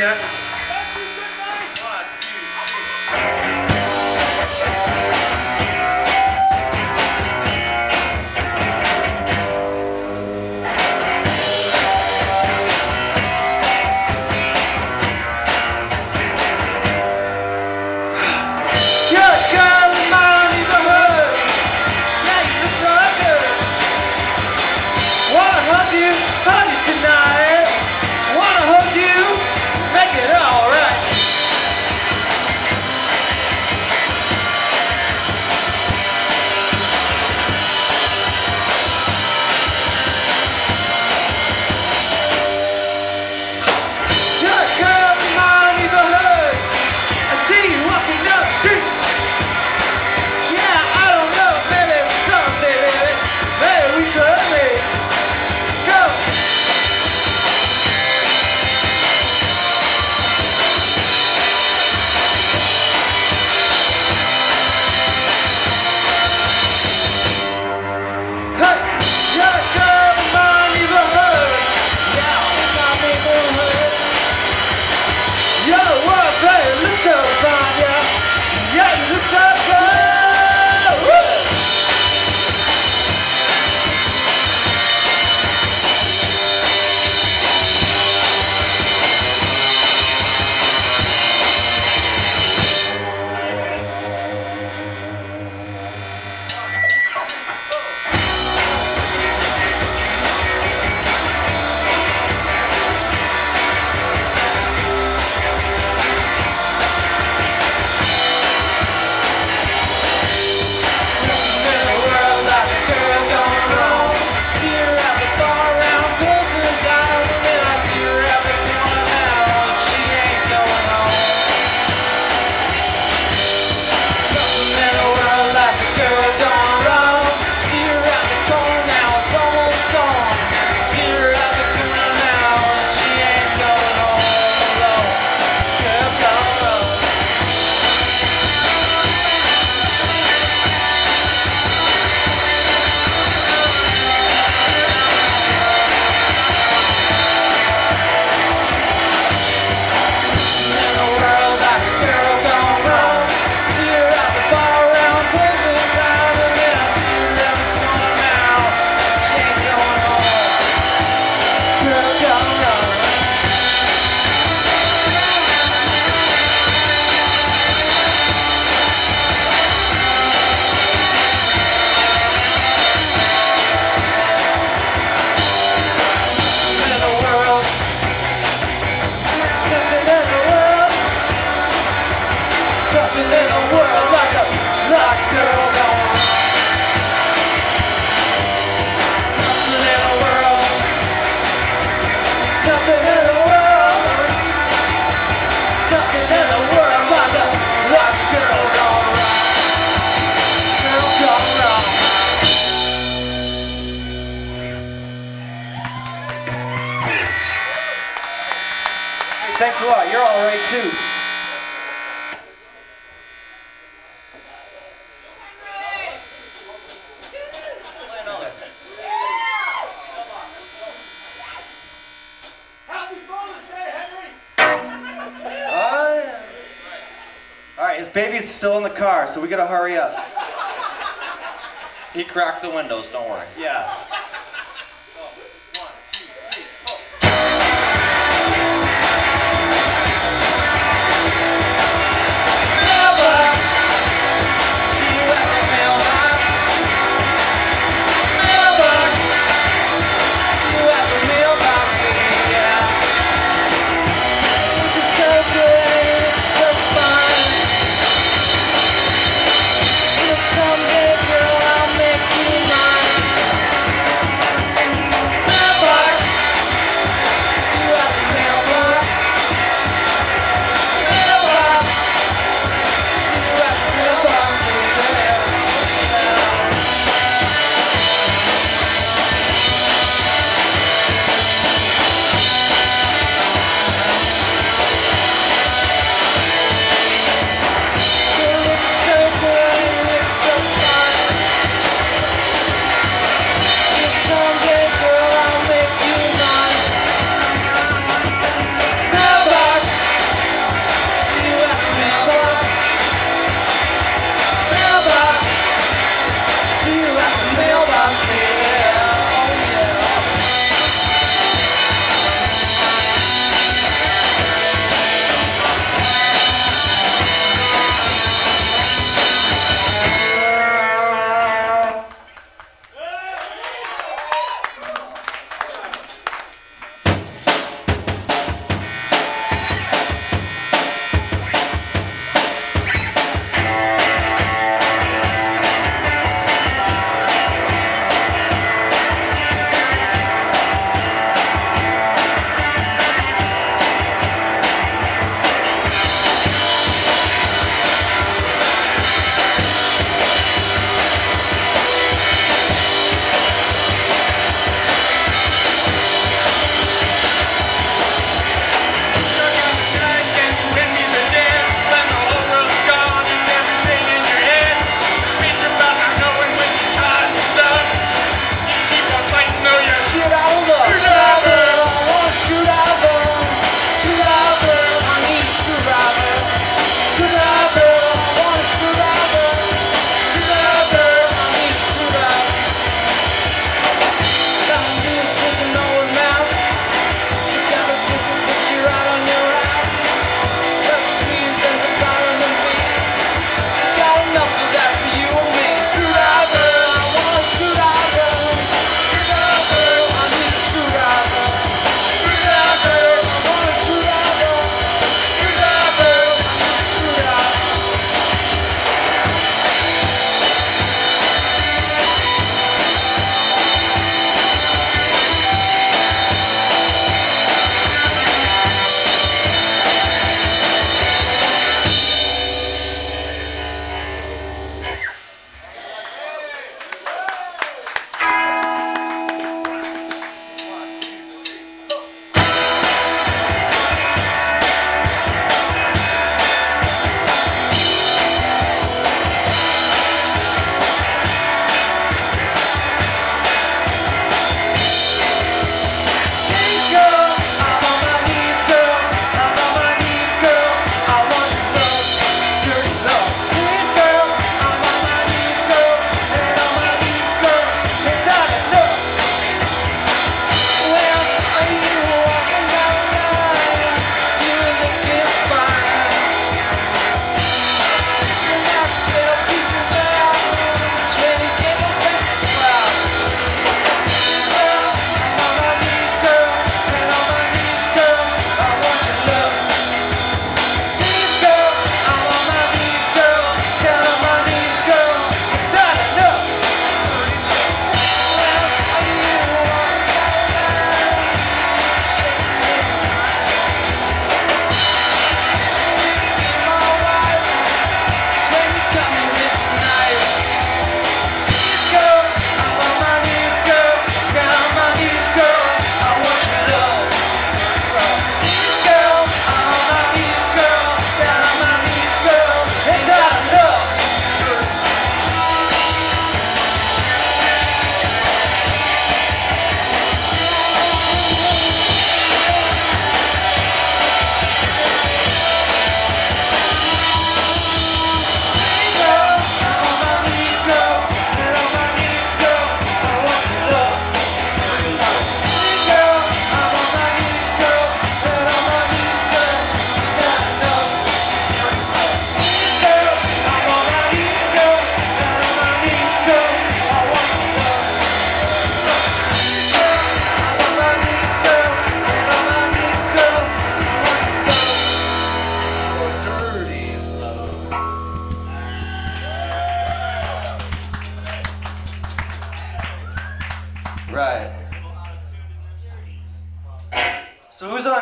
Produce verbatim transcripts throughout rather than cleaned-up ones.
check. One, two, three. Thanks a lot. You're all right too. Baby's still in the car, so we gotta hurry up. He cracked the windows, don't worry. Yeah. Someday, girl, I'll make you mine.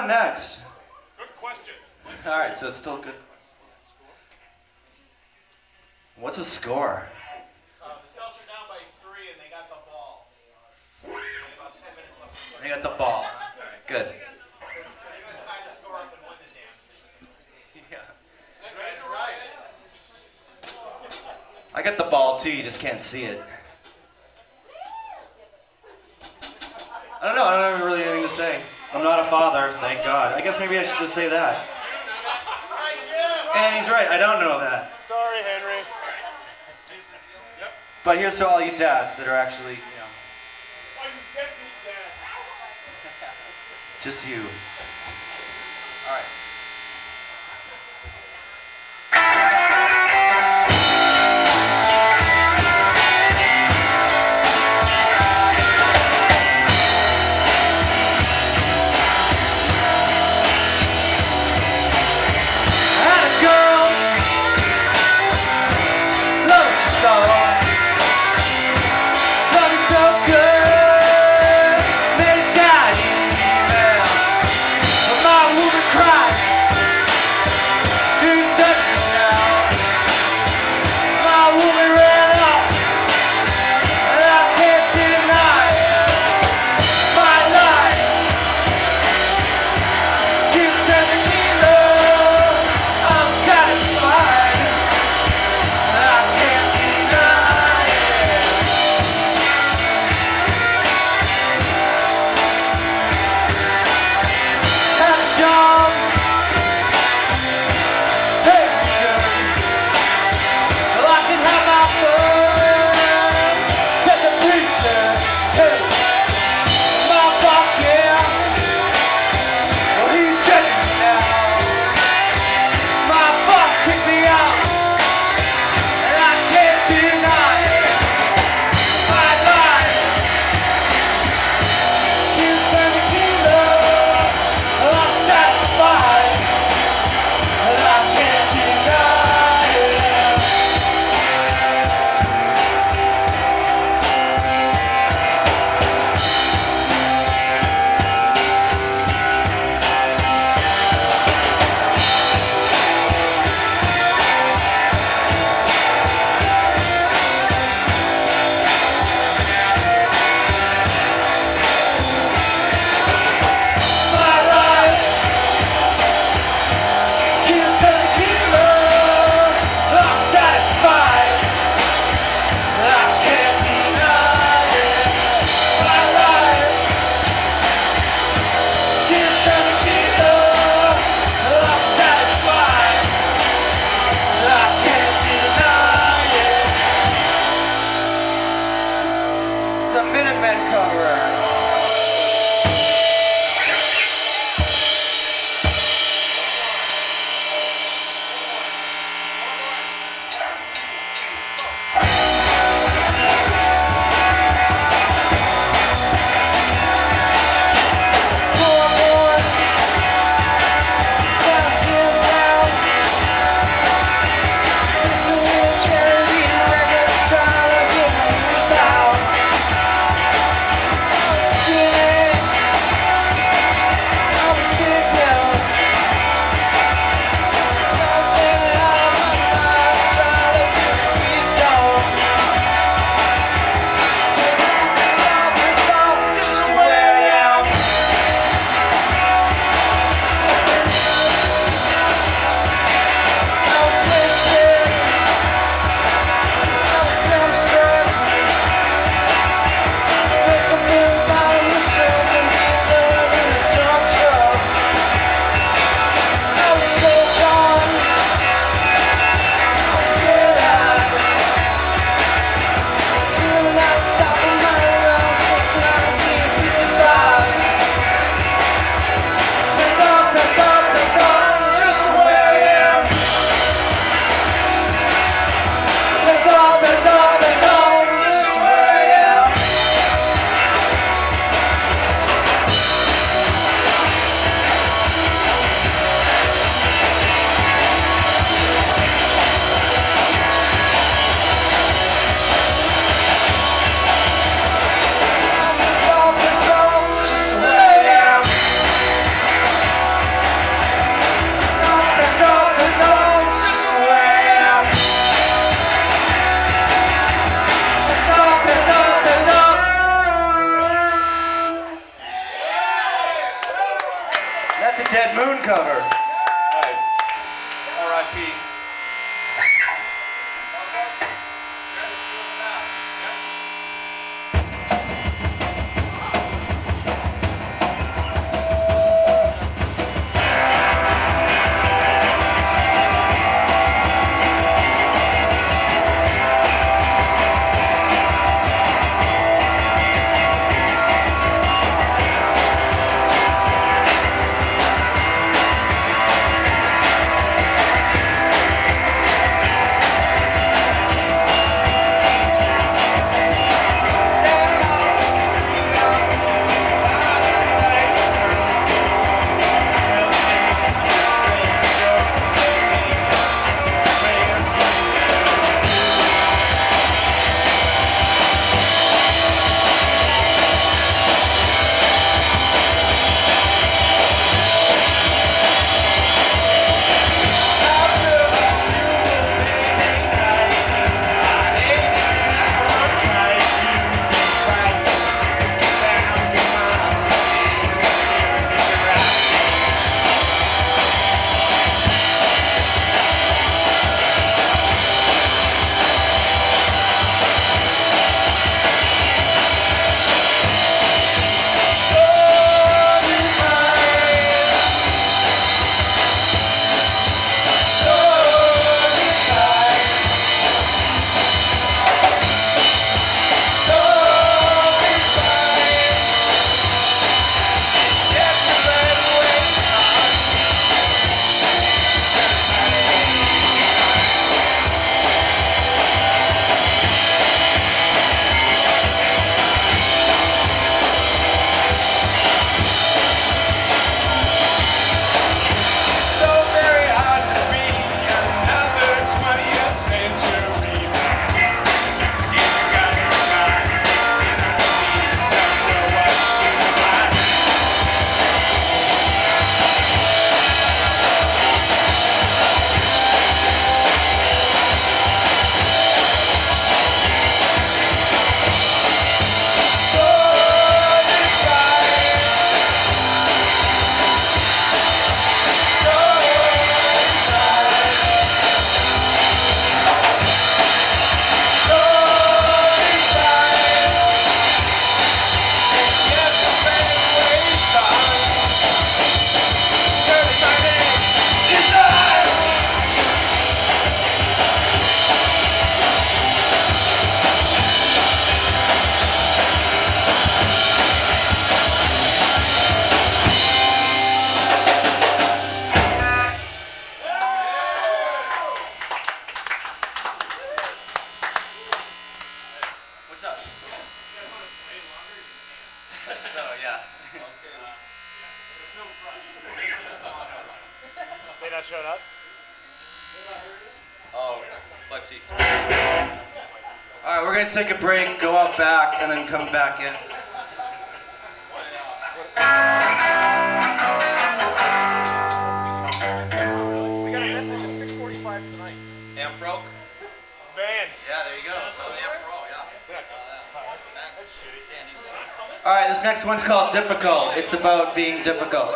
on next? Good question. All right, so it's still good. What's a score? Uh, the Celtics are down by three, and they got the ball. They had about ten minutes left to play. They got the ball. Good. They're gonna tie the score up and win the damn. Yeah. That's right. I got the ball too, you just can't see it. I don't know, I don't have really anything to say. I'm not a father, thank God. I guess maybe I should just say that. And he's right, I don't know that. Sorry, Henry. But here's to all you dads that are actually, you know, Why you deadbeat dads? just you. All right. Cry. not showing up? Oh, Plexi. All right, we're gonna take a break, go out back, and then come back in. We got a message at six forty-five tonight. Amp broke? Van. Yeah, there you go. Oh, Amp Pro, yeah. That's shitty. All right, this next one's called Difficult. It's about being difficult.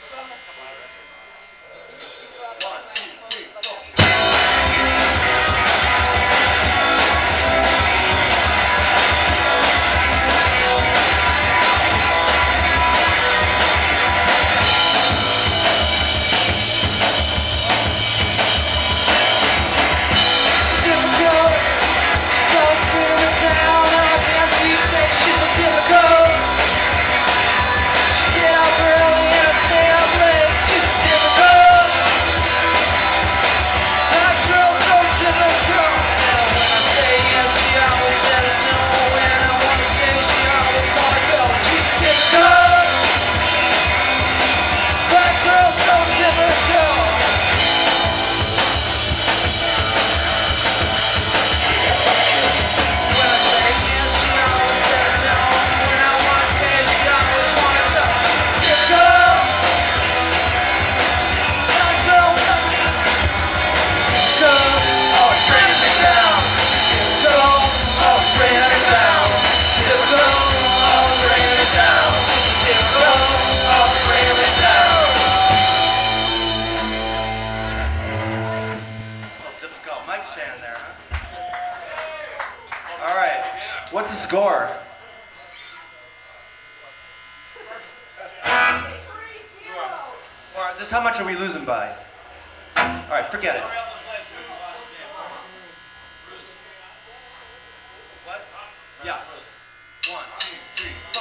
What's the score? Or just how much are we losing by? All right, forget it. What? Yeah. One, two, three, four.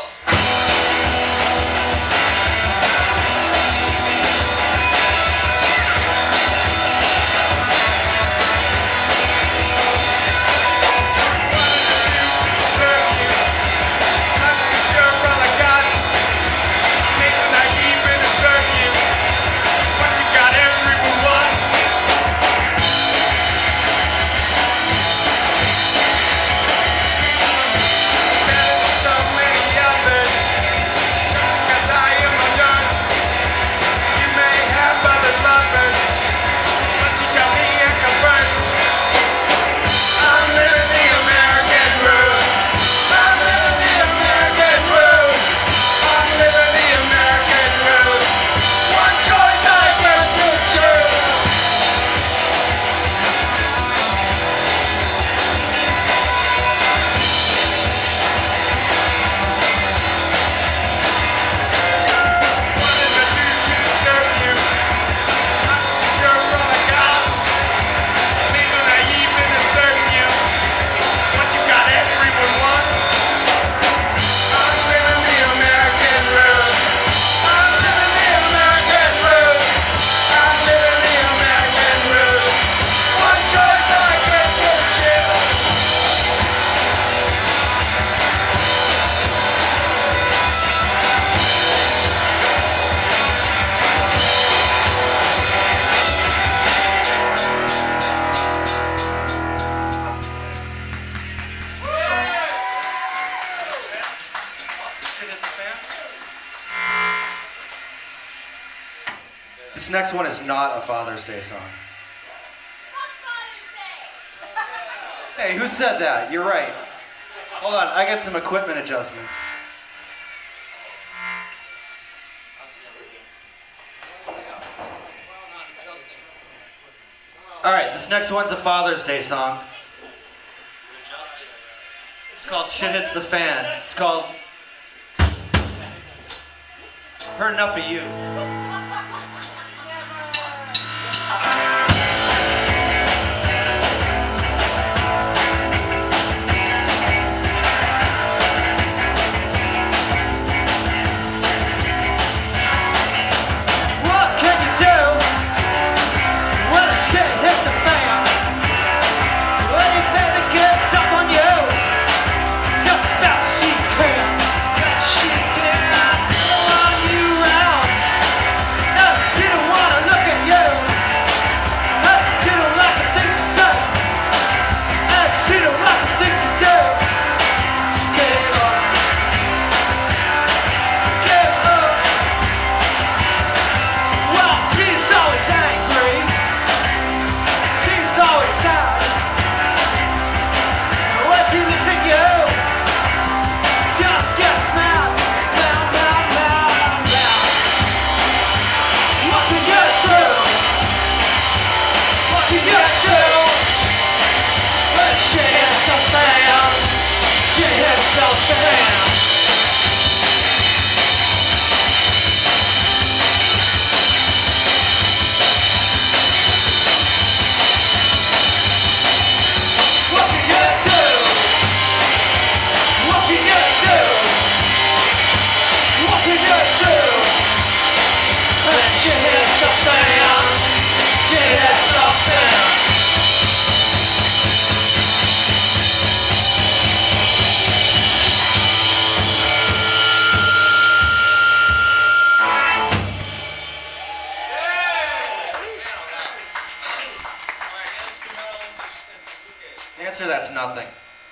This next one is not a Father's Day song. Fuck Father's Day! Hey, who said that? You're right. Hold on, I got some equipment adjustment. All right, this next one's a Father's Day song. It's called Shit Hits the Fan. It's called Heard Enough of You. Answer that's nothing.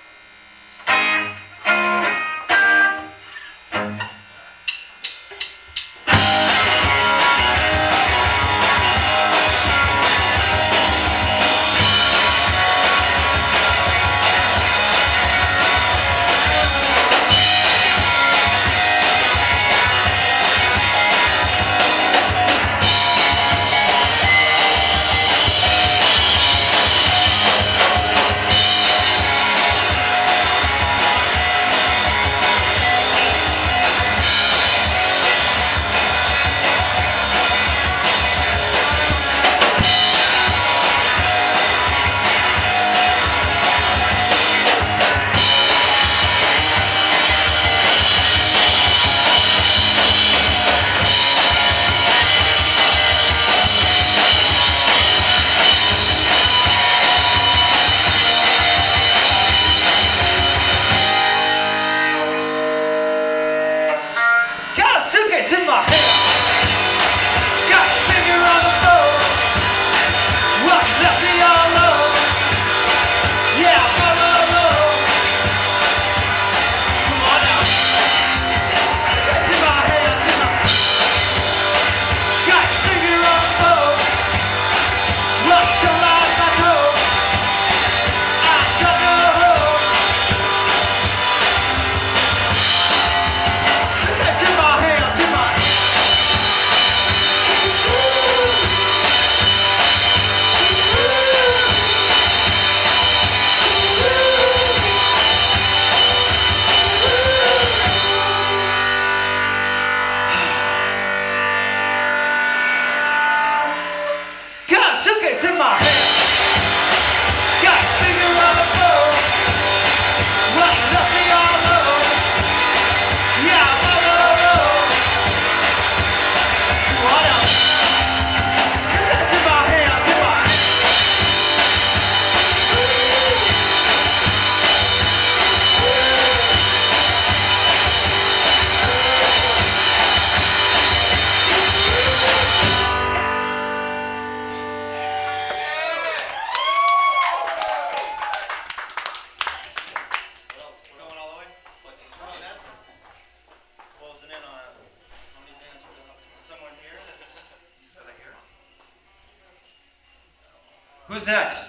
Who's next?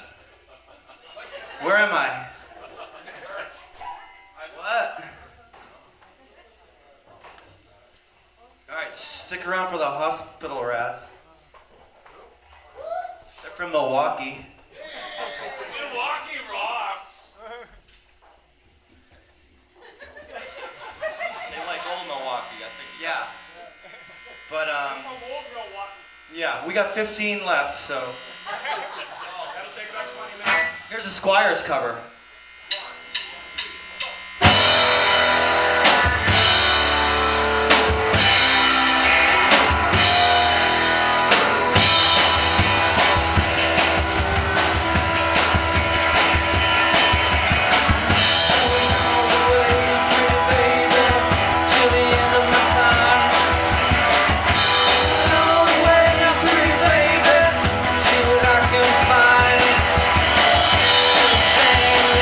Where am I? What? Alright, stick around for the hospital rats. They're from Milwaukee. Milwaukee rocks. They like old Milwaukee, I think. Yeah. But, um, From old Milwaukee. yeah, we got fifteen left, so. That'll take about twenty minutes. Here's a Squires cover. See what I can find.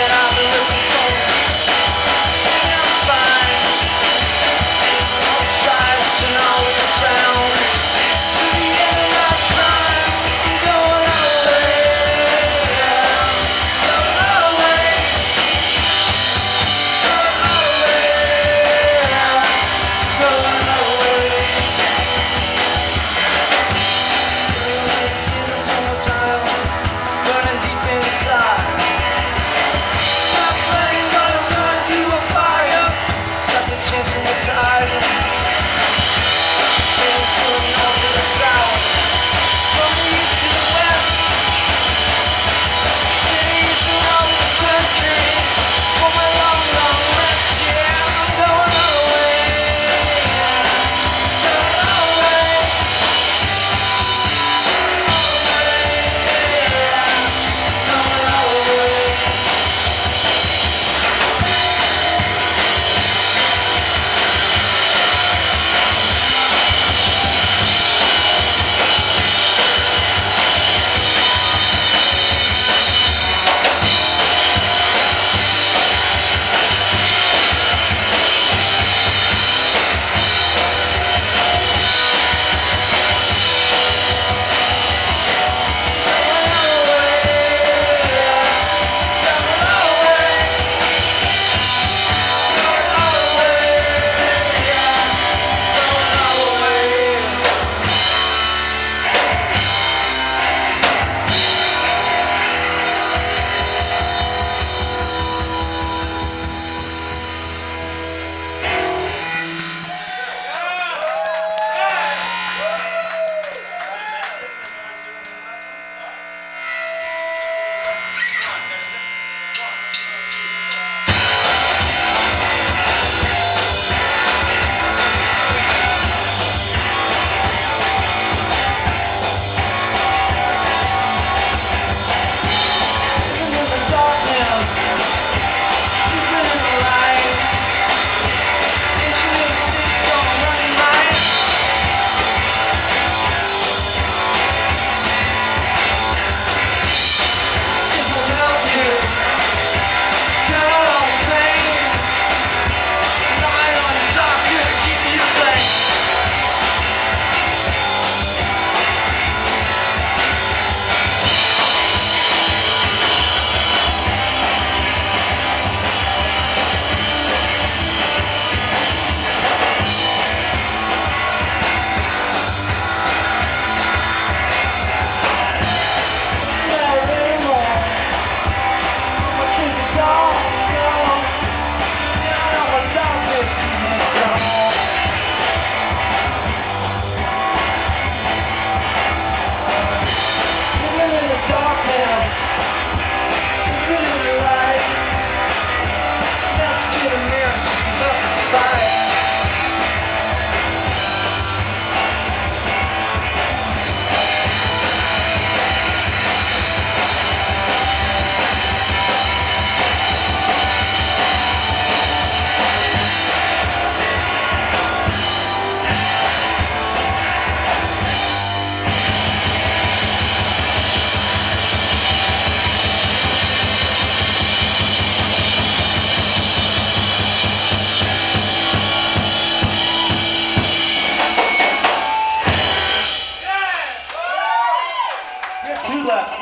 left.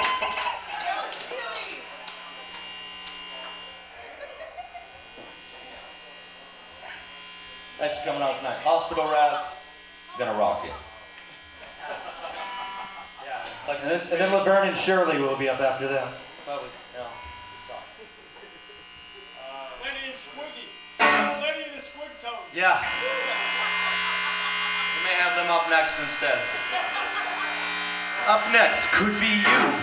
That's coming out tonight. Hospital Rats, gonna rock it. Yeah. Like, and, then, and then Laverne and Shirley will be up after them. Probably, no. Stop. Lenny and Squiggy. Lenny and the Squig Tones. Yeah. We may have them up next instead. Up next could be you.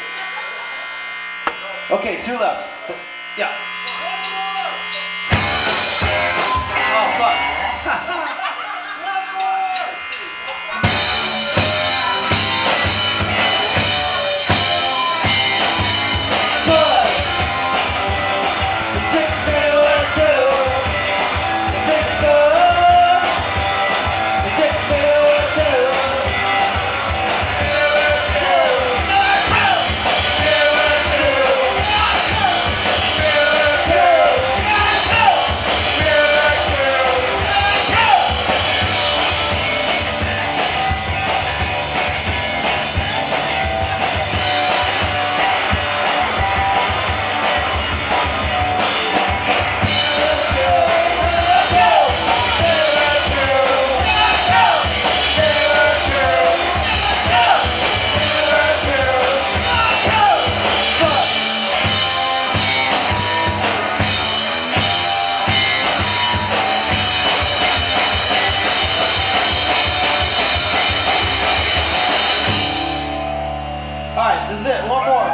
Okay, two left. Yeah. Oh, fuck. Alright, this is it. One more.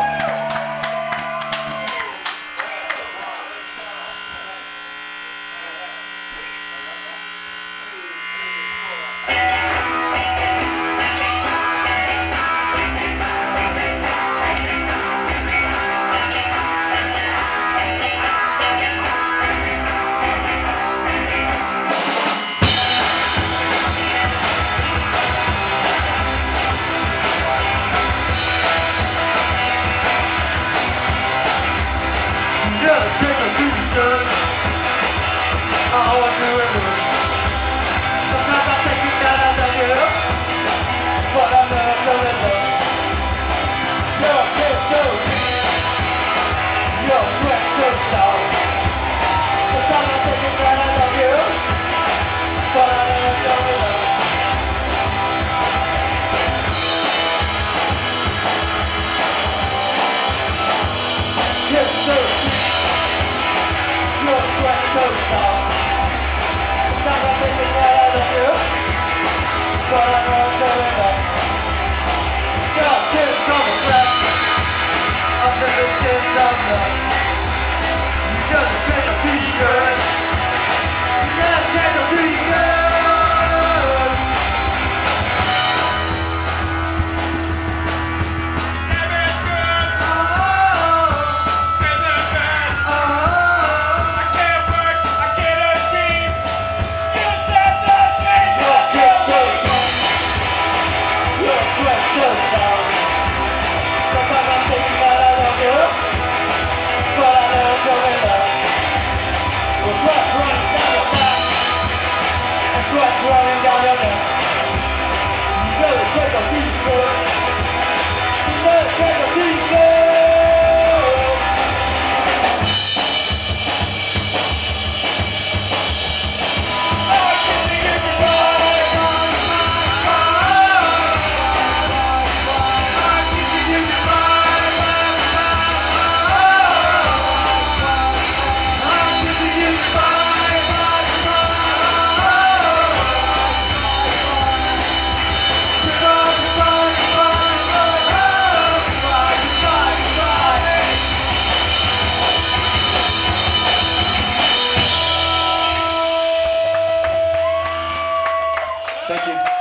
Thank you.